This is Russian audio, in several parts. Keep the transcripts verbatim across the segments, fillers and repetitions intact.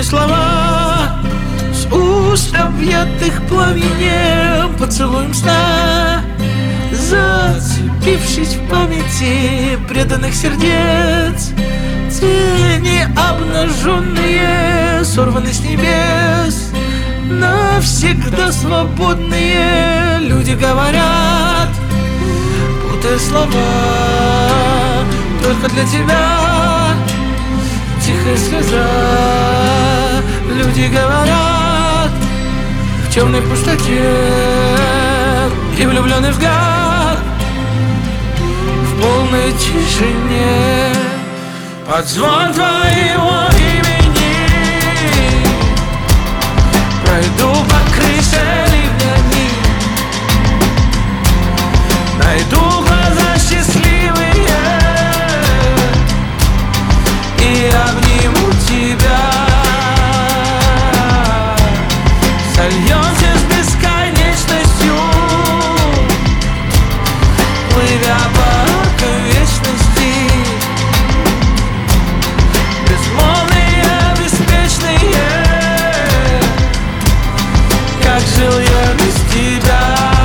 Пустые слова с уст, объятых пламенем, поцелуем сна, зацепившись в памяти преданных сердец. Тени обнаженные, сорваны с небес, навсегда свободные люди говорят, путая слова, только для тебя. Тихая слеза, люди говорят, в темной пустоте и влюбленный взгляд, в полной тишине под звон твоего имени пройду по крыше ливнями, найду глаза счастливые и обниму тебя. Сольемся с бесконечностью, плывя по аркам вечности. Безмолвные, беспечные, как жил я без тебя.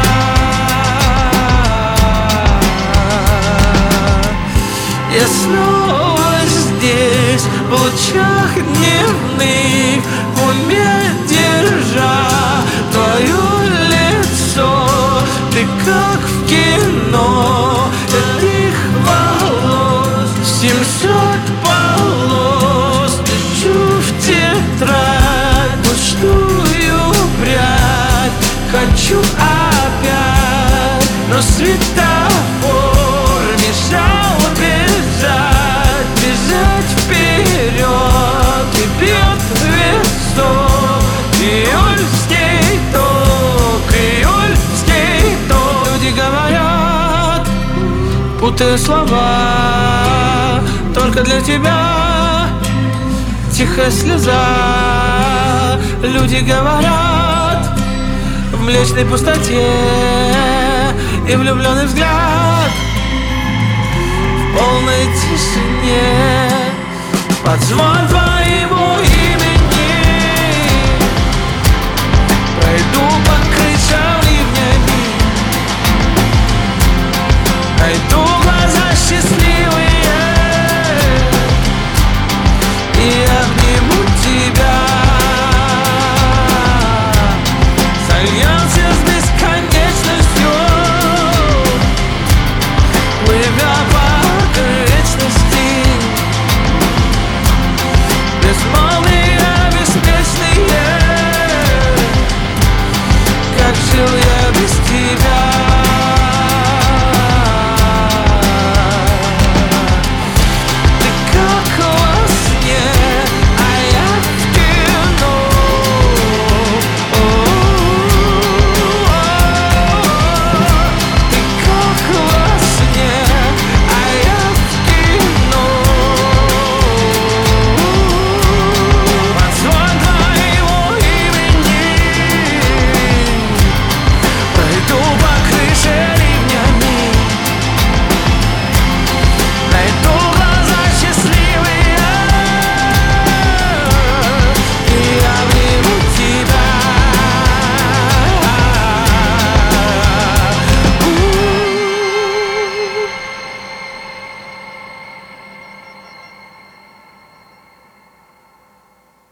Я снова здесь, в лучах дневных, в уме держа твое лицо. Ты как в кино, этих волос семьсот полос, тычу в тетрадь пустую прядь. Хочу опять, но светофор мешал бежать, бежать вперед, и бьет висок. Июльский ток, июльский ток. Люди говорят, путая слова, только для тебя. Тихая слеза, люди говорят, в млечной пустоте и влюбленный взгляд, в полной тишине под звон твоего имени пройду